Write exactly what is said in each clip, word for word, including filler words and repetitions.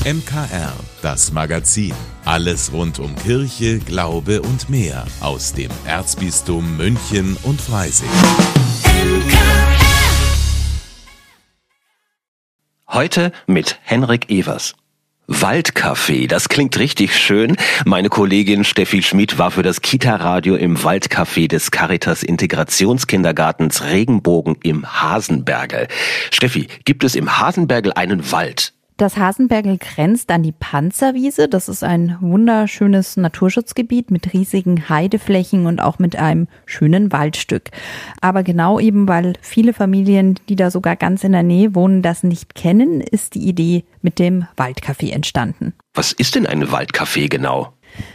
M K R, das Magazin. Alles rund um Kirche, Glaube und mehr aus dem Erzbistum München und Freising. Heute mit Henrik Evers. Waldcafé, das klingt richtig schön. Meine Kollegin Steffi Schmid war für das Kita-Radio im Waldcafé des Caritas Integrationskindergartens Regenbogen im Hasenbergl. Steffi, gibt es im Hasenbergl einen Wald? Das Hasenbergl grenzt an die Panzerwiese. Das ist ein wunderschönes Naturschutzgebiet mit riesigen Heideflächen und auch mit einem schönen Waldstück. Aber genau eben, weil viele Familien, die da sogar ganz in der Nähe wohnen, das nicht kennen, ist die Idee mit dem Waldcafé entstanden. Was ist denn ein Waldcafé genau?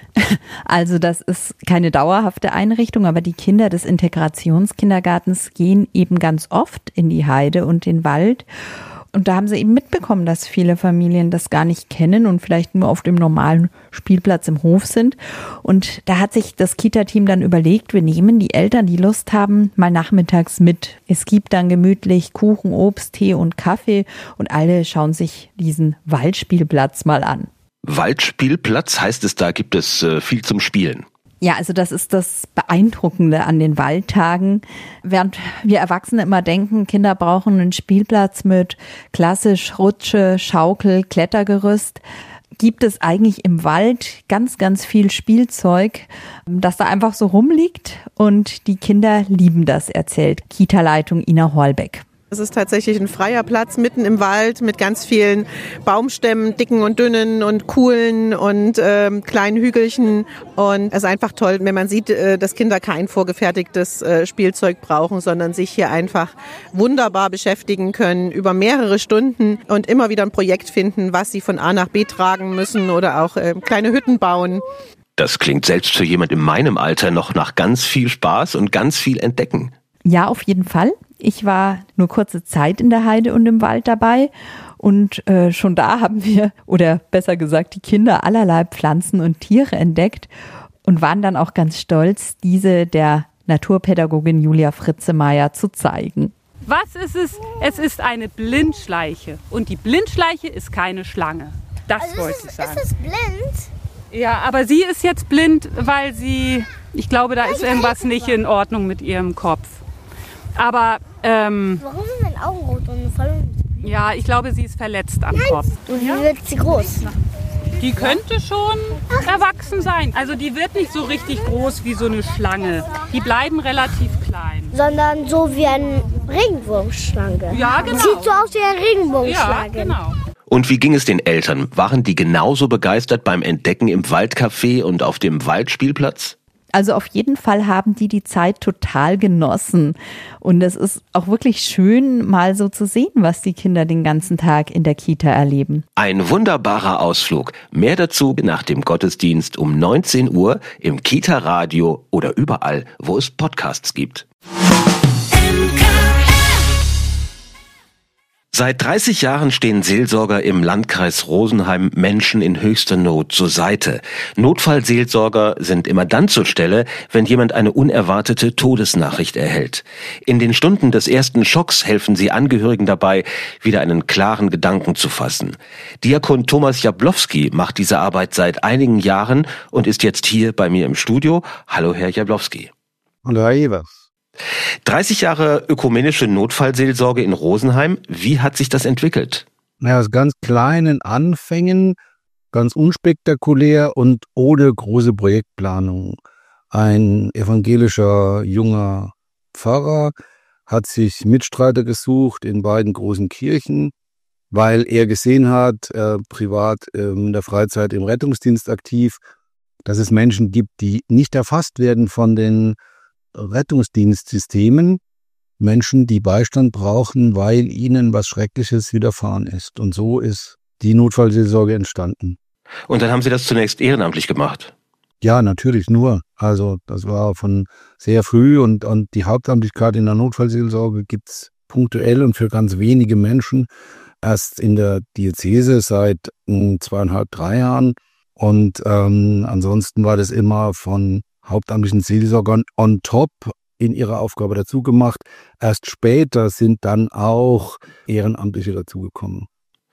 Also das ist keine dauerhafte Einrichtung, aber die Kinder des Integrationskindergartens gehen eben ganz oft in die Heide und den Wald. Und da haben sie eben mitbekommen, dass viele Familien das gar nicht kennen und vielleicht nur auf dem normalen Spielplatz im Hof sind. Und da hat sich das Kita-Team dann überlegt, wir nehmen die Eltern, die Lust haben, mal nachmittags mit. Es gibt dann gemütlich Kuchen, Obst, Tee und Kaffee und alle schauen sich diesen Waldspielplatz mal an. Waldspielplatz heißt es, da gibt es äh, viel zum Spielen. Ja, also das ist das Beeindruckende an den Waldtagen. Während wir Erwachsene immer denken, Kinder brauchen einen Spielplatz mit klassisch Rutsche, Schaukel, Klettergerüst, gibt es eigentlich im Wald ganz, ganz viel Spielzeug, das da einfach so rumliegt. Und die Kinder lieben das, erzählt Kita-Leitung Ina Horlbeck. Es ist tatsächlich ein freier Platz mitten im Wald mit ganz vielen Baumstämmen, dicken und dünnen und coolen und ähm, kleinen Hügelchen. Und es ist einfach toll, wenn man sieht, äh, dass Kinder kein vorgefertigtes äh, Spielzeug brauchen, sondern sich hier einfach wunderbar beschäftigen können über mehrere Stunden und immer wieder ein Projekt finden, was sie von A nach B tragen müssen oder auch äh, kleine Hütten bauen. Das klingt selbst für jemand in meinem Alter noch nach ganz viel Spaß und ganz viel Entdecken. Ja, auf jeden Fall. Ich war nur kurze Zeit in der Heide und im Wald dabei und äh, schon da haben wir, oder besser gesagt die Kinder, allerlei Pflanzen und Tiere entdeckt und waren dann auch ganz stolz, diese der Naturpädagogin Julia Fritzemeyer zu zeigen. Was ist es? Es ist eine Blindschleiche und die Blindschleiche ist keine Schlange. Das also wollte ist es, ich sagen. Ist es blind? Ja, aber sie ist jetzt blind, weil sie, ich glaube, da ist irgendwas nicht in Ordnung mit ihrem Kopf. Aber, ähm... Warum sind meine Augen rot und voll? Ja, ich glaube, sie ist verletzt am Kopf. Und wie wird sie groß? Die könnte schon erwachsen sein. Also die wird nicht so richtig groß wie so eine Schlange. Die bleiben relativ klein. Sondern so wie eine Regenwurmschlange. Ja, genau. Sieht so aus wie eine Regenwurmschlange. Ja, genau. Und wie ging es den Eltern? Waren die genauso begeistert beim Entdecken im Waldcafé und auf dem Waldspielplatz? Also auf jeden Fall haben die die Zeit total genossen. Und es ist auch wirklich schön, mal so zu sehen, was die Kinder den ganzen Tag in der Kita erleben. Ein wunderbarer Ausflug. Mehr dazu nach dem Gottesdienst um neunzehn Uhr im Kita-Radio oder überall, wo es Podcasts gibt. Seit dreißig Jahren stehen Seelsorger im Landkreis Rosenheim Menschen in höchster Not zur Seite. Notfallseelsorger sind immer dann zur Stelle, wenn jemand eine unerwartete Todesnachricht erhält. In den Stunden des ersten Schocks helfen sie Angehörigen dabei, wieder einen klaren Gedanken zu fassen. Diakon Thomas Jablowski macht diese Arbeit seit einigen Jahren und ist jetzt hier bei mir im Studio. Hallo, Herr Jablowski. Hallo, Herr Evers. dreißig Jahre ökumenische Notfallseelsorge in Rosenheim. Wie hat sich das entwickelt? Naja, aus ganz kleinen Anfängen, ganz unspektakulär und ohne große Projektplanung. Ein evangelischer junger Pfarrer hat sich Mitstreiter gesucht in beiden großen Kirchen, weil er gesehen hat, äh, privat äh, in der Freizeit im Rettungsdienst aktiv, dass es Menschen gibt, die nicht erfasst werden von den Rettungsdienstsystemen, Menschen, die Beistand brauchen, weil ihnen was Schreckliches widerfahren ist. Und so ist die Notfallseelsorge entstanden. Und dann haben Sie das zunächst ehrenamtlich gemacht? Ja, natürlich nur. Also das war von sehr früh und, und die Hauptamtlichkeit in der Notfallseelsorge gibt's punktuell und für ganz wenige Menschen erst in der Diözese seit mh, zweieinhalb, drei Jahren. Und ähm, ansonsten war das immer von hauptamtlichen Seelsorgern on top in ihrer Aufgabe dazugemacht. Erst später sind dann auch Ehrenamtliche dazugekommen.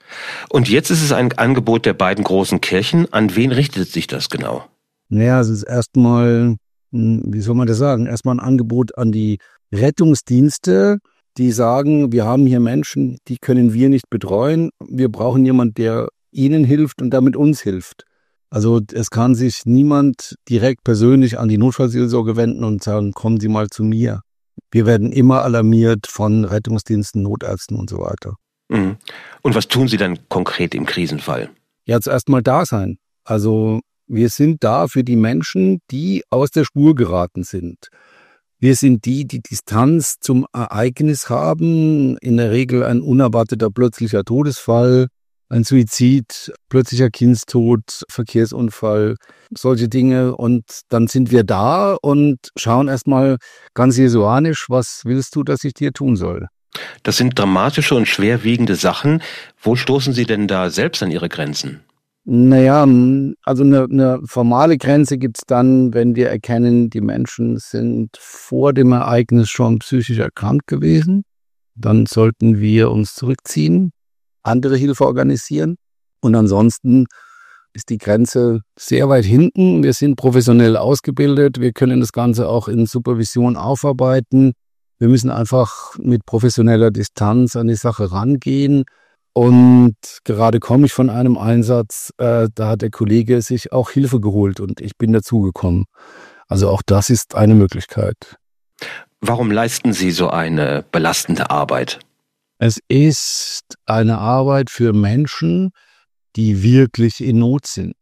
Und jetzt ist es ein Angebot der beiden großen Kirchen. An wen richtet sich das genau? Naja, es ist erstmal, wie soll man das sagen, erstmal ein Angebot an die Rettungsdienste, die sagen, wir haben hier Menschen, die können wir nicht betreuen. Wir brauchen jemanden, der ihnen hilft und damit uns hilft. Also es kann sich niemand direkt persönlich an die Notfallseelsorge wenden und sagen, kommen Sie mal zu mir. Wir werden immer alarmiert von Rettungsdiensten, Notärzten und so weiter. Mhm. Und was tun Sie dann konkret im Krisenfall? Ja, zuerst mal da sein. Also wir sind da für die Menschen, die aus der Spur geraten sind. Wir sind die, die Distanz zum Ereignis haben, in der Regel ein unerwarteter plötzlicher Todesfall, ein Suizid, plötzlicher Kindstod, Verkehrsunfall, solche Dinge. Und dann sind wir da und schauen erstmal ganz jesuanisch, was willst du, dass ich dir tun soll? Das sind dramatische und schwerwiegende Sachen. Wo stoßen Sie denn da selbst an Ihre Grenzen? Naja, also eine, eine formale Grenze gibt's dann, wenn wir erkennen, die Menschen sind vor dem Ereignis schon psychisch erkrankt gewesen. Dann sollten wir uns zurückziehen, andere Hilfe organisieren. Und ansonsten ist die Grenze sehr weit hinten. Wir sind professionell ausgebildet. Wir können das Ganze auch in Supervision aufarbeiten. Wir müssen einfach mit professioneller Distanz an die Sache rangehen. Und gerade komme ich von einem Einsatz, äh, da hat der Kollege sich auch Hilfe geholt und ich bin dazugekommen. Also auch das ist eine Möglichkeit. Warum leisten Sie so eine belastende Arbeit? Es ist eine Arbeit für Menschen, die wirklich in Not sind.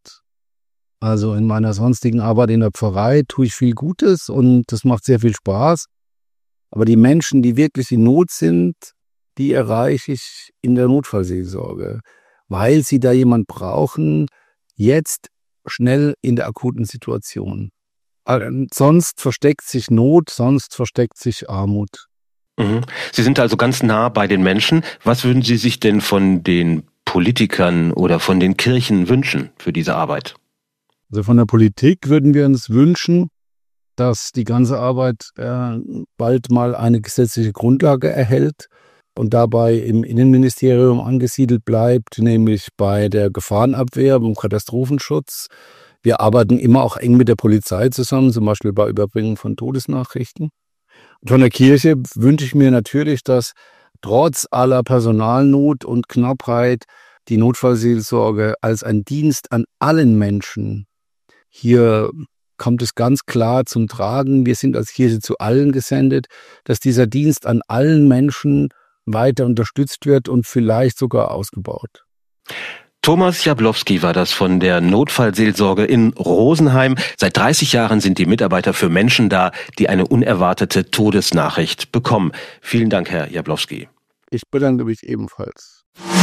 Also in meiner sonstigen Arbeit in der Pfarrei tue ich viel Gutes und das macht sehr viel Spaß. Aber die Menschen, die wirklich in Not sind, die erreiche ich in der Notfallseelsorge, weil sie da jemand brauchen, jetzt schnell in der akuten Situation. Sonst versteckt sich Not, sonst versteckt sich Armut. Mhm. Sie sind also ganz nah bei den Menschen. Was würden Sie sich denn von den Politikern oder von den Kirchen wünschen für diese Arbeit? Also von der Politik würden wir uns wünschen, dass die ganze Arbeit äh, bald mal eine gesetzliche Grundlage erhält und dabei im Innenministerium angesiedelt bleibt, nämlich bei der Gefahrenabwehr, beim Katastrophenschutz. Wir arbeiten immer auch eng mit der Polizei zusammen, zum Beispiel bei Überbringung von Todesnachrichten. Und von der Kirche wünsche ich mir natürlich, dass trotz aller Personalnot und Knappheit die Notfallseelsorge als ein Dienst an allen Menschen, hier kommt es ganz klar zum Tragen, wir sind als Kirche zu allen gesendet, dass dieser Dienst an allen Menschen weiter unterstützt wird und vielleicht sogar ausgebaut. Thomas Jablowski war das von der Notfallseelsorge in Rosenheim. Seit dreißig Jahren sind die Mitarbeiter für Menschen da, die eine unerwartete Todesnachricht bekommen. Vielen Dank, Herr Jablowski. Ich bedanke mich ebenfalls.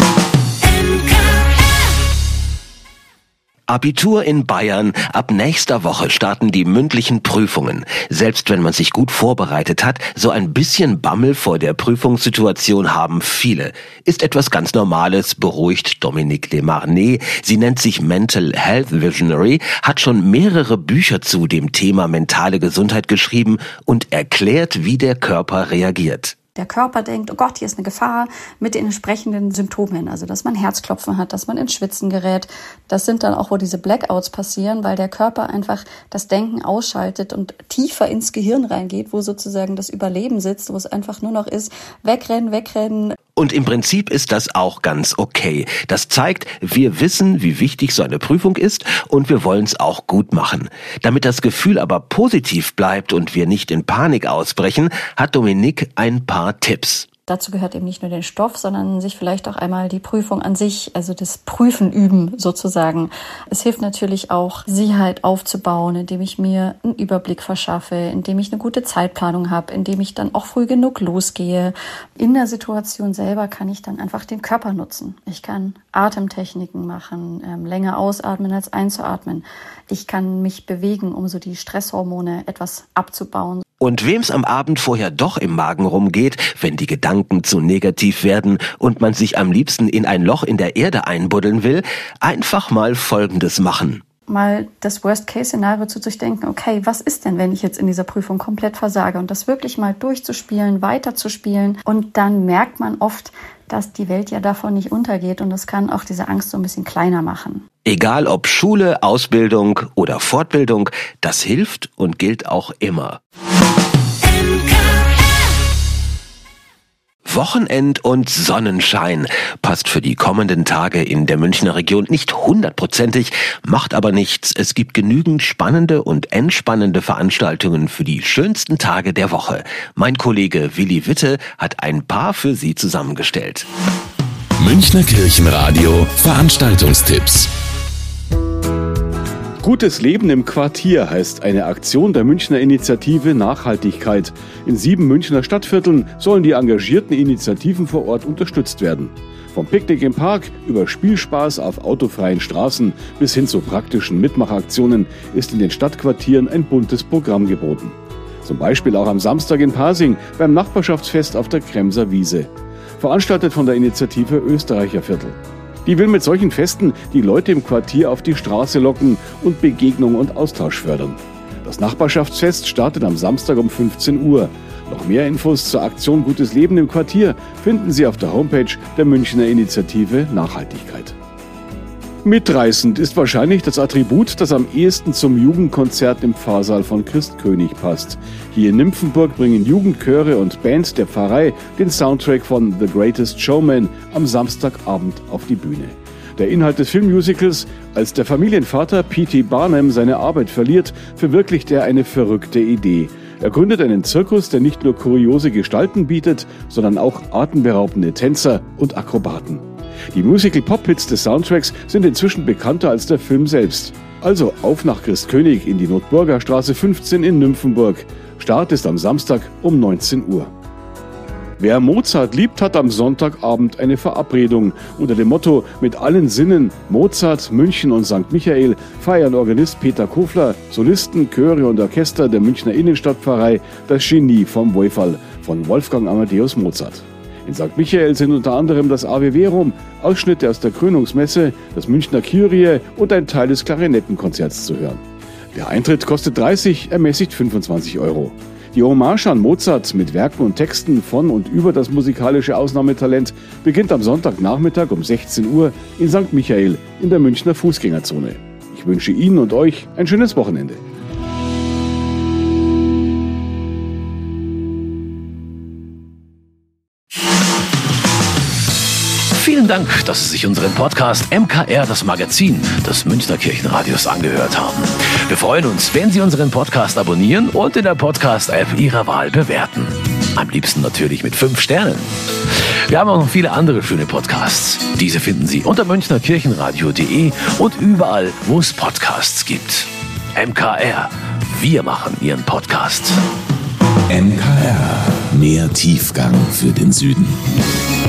Abitur in Bayern. Ab nächster Woche starten die mündlichen Prüfungen. Selbst wenn man sich gut vorbereitet hat, so ein bisschen Bammel vor der Prüfungssituation haben viele. Ist etwas ganz Normales, beruhigt Dominique Lemarnet. Sie nennt sich Mental Health Visionary, hat schon mehrere Bücher zu dem Thema mentale Gesundheit geschrieben und erklärt, wie der Körper reagiert. Der Körper denkt, oh Gott, hier ist eine Gefahr, mit den entsprechenden Symptomen, also dass man Herzklopfen hat, dass man ins Schwitzen gerät. Das sind dann auch, wo diese Blackouts passieren, weil der Körper einfach das Denken ausschaltet und tiefer ins Gehirn reingeht, wo sozusagen das Überleben sitzt, wo es einfach nur noch ist, wegrennen, wegrennen. Und im Prinzip ist das auch ganz okay. Das zeigt, wir wissen, wie wichtig so eine Prüfung ist und wir wollen es auch gut machen. Damit das Gefühl aber positiv bleibt und wir nicht in Panik ausbrechen, hat Dominique ein paar Tipps. Dazu gehört eben nicht nur den Stoff, sondern sich vielleicht auch einmal die Prüfung an sich, also das Prüfen üben sozusagen. Es hilft natürlich auch, Sicherheit aufzubauen, indem ich mir einen Überblick verschaffe, indem ich eine gute Zeitplanung habe, indem ich dann auch früh genug losgehe. In der Situation selber kann ich dann einfach den Körper nutzen. Ich kann Atemtechniken machen, ähm, länger ausatmen als einzuatmen. Ich kann mich bewegen, um so die Stresshormone etwas abzubauen. Und wem's am Abend vorher doch im Magen rumgeht, wenn die Gedanken zu negativ werden und man sich am liebsten in ein Loch in der Erde einbuddeln will, einfach mal Folgendes machen. Mal das Worst-Case-Szenario zu durchdenken, okay, was ist denn, wenn ich jetzt in dieser Prüfung komplett versage? Und das wirklich mal durchzuspielen, weiterzuspielen. Und dann merkt man oft, dass die Welt ja davon nicht untergeht und das kann auch diese Angst so ein bisschen kleiner machen. Egal ob Schule, Ausbildung oder Fortbildung, das hilft und gilt auch immer. Wochenend und Sonnenschein passt für die kommenden Tage in der Münchner Region nicht hundertprozentig, macht aber nichts. Es gibt genügend spannende und entspannende Veranstaltungen für die schönsten Tage der Woche. Mein Kollege Willi Witte hat ein paar für Sie zusammengestellt. Münchner Kirchenradio Veranstaltungstipps. Gutes Leben im Quartier heißt eine Aktion der Münchner Initiative Nachhaltigkeit. In sieben Münchner Stadtvierteln sollen die engagierten Initiativen vor Ort unterstützt werden. Vom Picknick im Park über Spielspaß auf autofreien Straßen bis hin zu praktischen Mitmachaktionen ist in den Stadtquartieren ein buntes Programm geboten. Zum Beispiel auch am Samstag in Pasing beim Nachbarschaftsfest auf der Kremser Wiese. Veranstaltet von der Initiative Österreicher Viertel. Die will mit solchen Festen die Leute im Quartier auf die Straße locken und Begegnung und Austausch fördern. Das Nachbarschaftsfest startet am Samstag um fünfzehn Uhr. Noch mehr Infos zur Aktion Gutes Leben im Quartier finden Sie auf der Homepage der Münchner Initiative Nachhaltigkeit. Mitreißend ist wahrscheinlich das Attribut, das am ehesten zum Jugendkonzert im Pfarrsaal von Christkönig passt. Hier in Nymphenburg bringen Jugendchöre und Band der Pfarrei den Soundtrack von The Greatest Showman am Samstagabend auf die Bühne. Der Inhalt des Filmmusicals: Als der Familienvater P T Barnum seine Arbeit verliert, verwirklicht er eine verrückte Idee. Er gründet einen Zirkus, der nicht nur kuriose Gestalten bietet, sondern auch atemberaubende Tänzer und Akrobaten. Die Musical-Pop-Hits des Soundtracks sind inzwischen bekannter als der Film selbst. Also auf nach Christkönig in die Notburger Straße fünfzehn in Nymphenburg. Start ist am Samstag um neunzehn Uhr. Wer Mozart liebt, hat am Sonntagabend eine Verabredung. Unter dem Motto Mit allen Sinnen Mozart, München und Sankt Michael feiern Organist Peter Kofler, Solisten, Chöre und Orchester der Münchner Innenstadtpfarrei das Genie vom Woifall von Wolfgang Amadeus Mozart. In Sankt Michael sind unter anderem das Ave Verum, Ausschnitte aus der Krönungsmesse, das Münchner Kyrie und ein Teil des Klarinettenkonzerts zu hören. Der Eintritt kostet dreißig, ermäßigt fünfundzwanzig Euro. Die Hommage an Mozart mit Werken und Texten von und über das musikalische Ausnahmetalent beginnt am Sonntagnachmittag um sechzehn Uhr in Sankt Michael in der Münchner Fußgängerzone. Ich wünsche Ihnen und euch ein schönes Wochenende. Vielen Dank, dass Sie sich unseren Podcast M K R, das Magazin des Münchner Kirchenradios, angehört haben. Wir freuen uns, wenn Sie unseren Podcast abonnieren und in der Podcast-App Ihrer Wahl bewerten. Am liebsten natürlich mit fünf Sternen. Wir haben auch noch viele andere schöne Podcasts. Diese finden Sie unter münchner kirchenradio punkt de und überall, wo es Podcasts gibt. M K R, wir machen Ihren Podcast. M K R, mehr Tiefgang für den Süden.